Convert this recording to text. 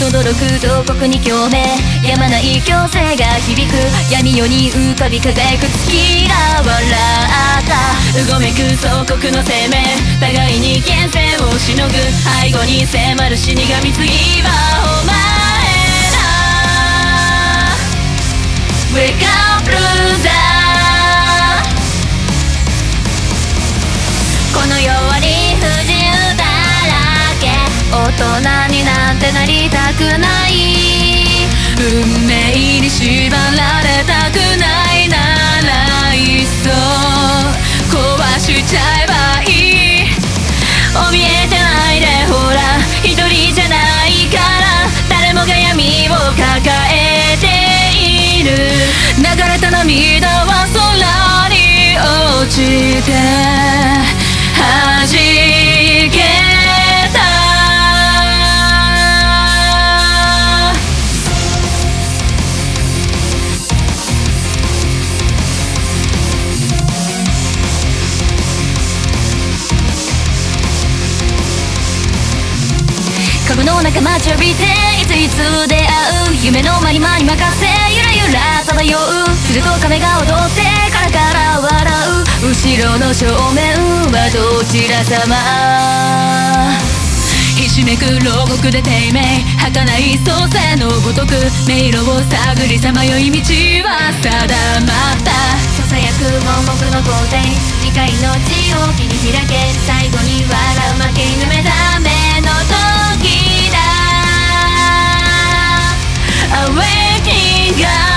轟く洞窟に共鳴、やまない強制が響く、闇夜に浮かび輝く月が笑った。うごめく祖国の生命、互いに現世をしのぐ、背後に迫る死神、次はお前だ。 Wake up loser、 この世に不自由だらけ、大人になんてなりたくない、運命に縛られたくないならいっそ壊しちゃえばいい。怯えてないでほら、一人じゃないから、誰もが闇を抱えている。流れた涙は空に落ちて弾けた。株の中待ちわびて、いついつ出会う、夢の間に間に任せ、ゆらゆら漂う。すると亀が踊ってカラカラ笑う、後ろの正面はどちら様。ひしめく牢獄で低迷、儚い創世のごとく、迷路を探りさまよい道は定まった。ささやく盲目の皇帝、理解の地を切り開け、最後に笑う負け犬目覚めの時だ。 Awakening